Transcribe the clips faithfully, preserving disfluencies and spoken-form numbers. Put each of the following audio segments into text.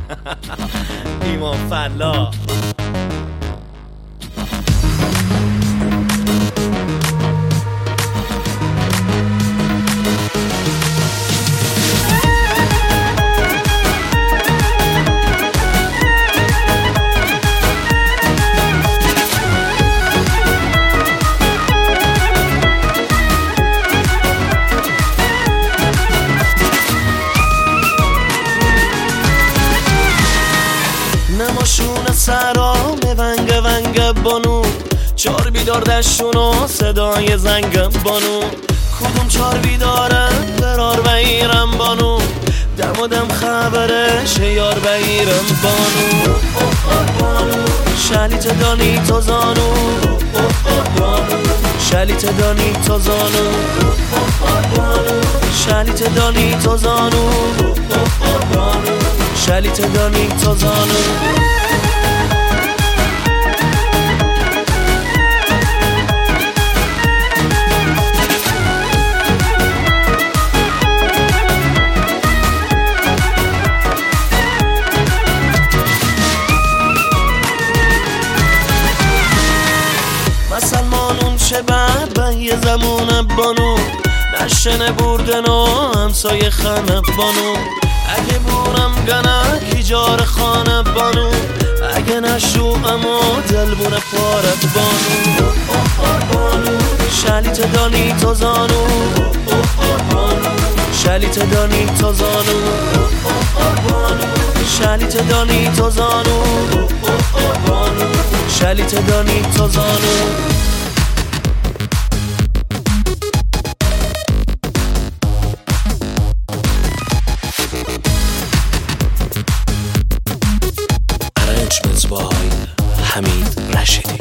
ایمان فلا نماشون سرام ونگ ونگ بانو چار بیدار دشونو صدای زنگ بانو کدوم چار بیداره برار بگیرم بانو دم و دم خبرش یار بگیرم بانو شلیت دانی تو زانو شلیت دانی تو زانو شلیت دانی تو زانو شلیت دانی تو زانو مسلمانون چه بعد به یه زمونه بانو نشنه بردن و همسایه خانه بانو اگه بورم گنه کجار خانه بانو اگه نشو اما دل بونه پارت بانو شلیت دانی تو زانو شلیت دانی تو زانو شلیت دانی تو زانو شلیت دانی تو زانو بای حمید رشیدی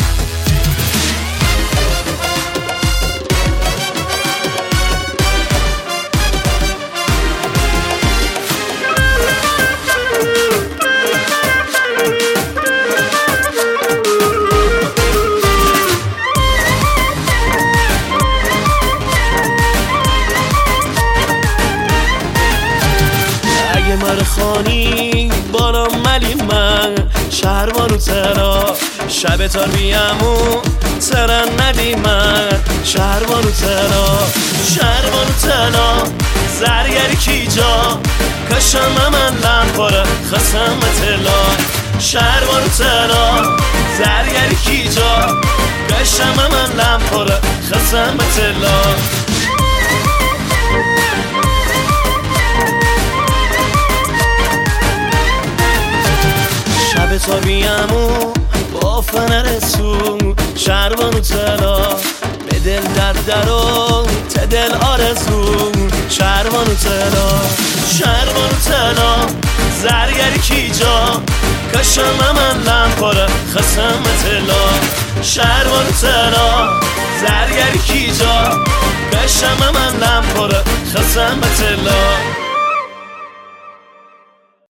اگه مرخانی بارم ملی من شهروانو ترا شب تار بیامو ترن ندی من شهروانو ترا شهروانو ترا زرگری کی جا کشم من لم پاره خسم تلا شهروانو ترا زرگری کی جا کشم من لم پاره خسم تلا شب تا بیامو با فنر سو شهروانو تلا به دل درد درو ته دل آرزو شهروانو تلا شهروانو تلا زرگری کی جا کشم من لم پاره خسم تلا شهروانو تلا زرگری کی جا کشم من لم پاره خسم تلا